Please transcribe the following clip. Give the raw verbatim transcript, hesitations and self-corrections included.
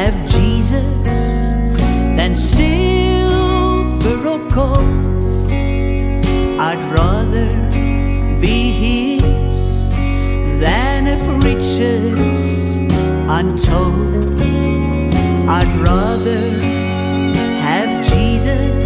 have Jesus than silver or gold. I'd rather be His than have riches untold. I'd rather have Jesus